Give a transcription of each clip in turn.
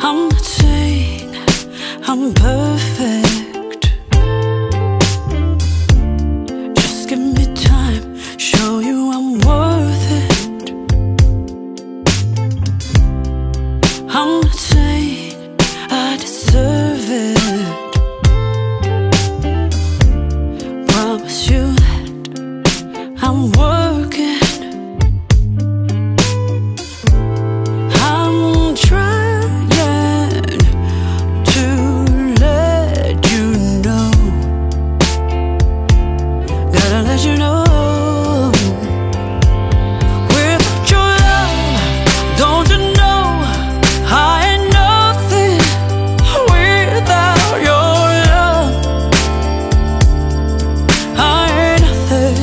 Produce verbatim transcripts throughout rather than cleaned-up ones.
I'm not saying I'm perfect. Just give me time, show you I'm worth it. I'm not saying I deserve it. Promise you that I'm working. You know, without your love, don't you know I ain't nothing without your love. I ain't nothing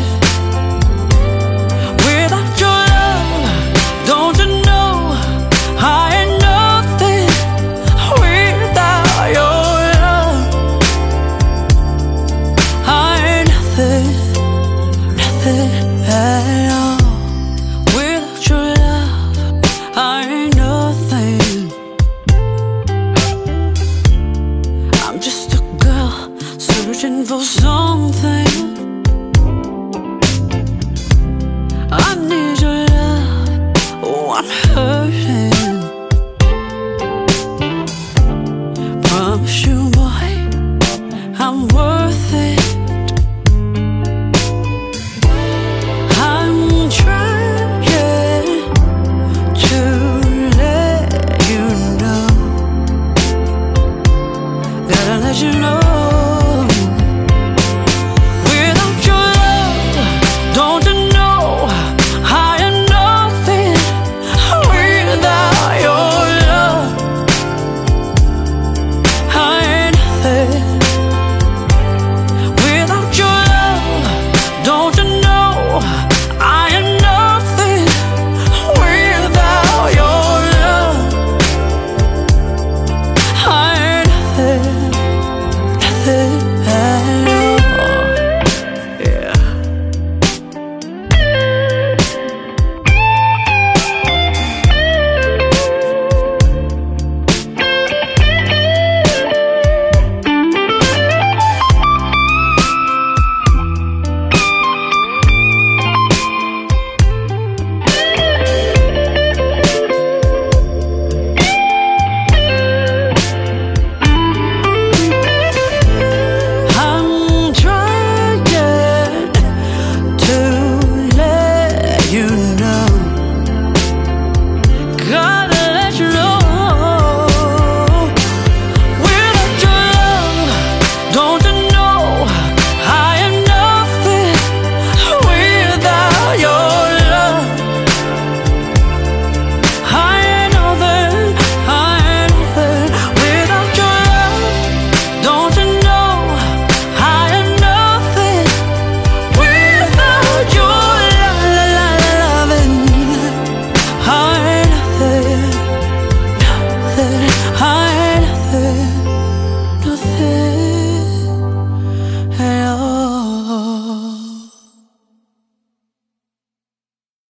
without your love. Don't you know I ain't nothing without your love. I ain't nothing at all. Without your love, I ain't nothing. I'm just a girl searching for something. I need your love. Oh, I'm hurting.